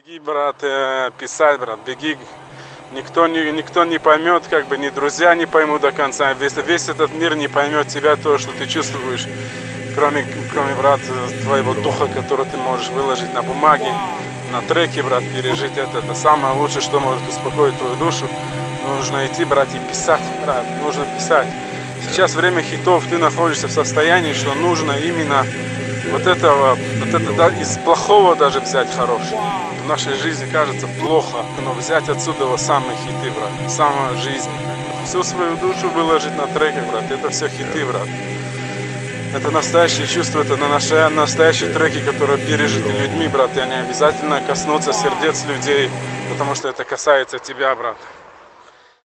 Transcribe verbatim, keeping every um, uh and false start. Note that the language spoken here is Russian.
Беги, брат, э, писать, брат, беги. Никто не, никто не поймет, как бы ни друзья не поймут до конца. Весь, весь этот мир не поймет тебя, то, что ты чувствуешь, кроме, кроме, брат, твоего духа, который ты можешь выложить на бумаге, на треке, брат, пережить это. Это самое лучшее, что может успокоить твою душу. Нужно идти, брат, и писать, брат, нужно писать. Сейчас время хитов, ты находишься в состоянии, что нужно именно вот этого, вот это, да, из плохого даже взять хорошее. В нашей жизни кажется плохо, но взять отсюда самые хиты, брат, самая жизнь. Всю свою душу выложить на треке, брат, это все хиты, брат. Это настоящее чувство, это на наши настоящие треки, которые пережиты людьми, брат, и они обязательно коснутся сердец людей, потому что это касается тебя, брат.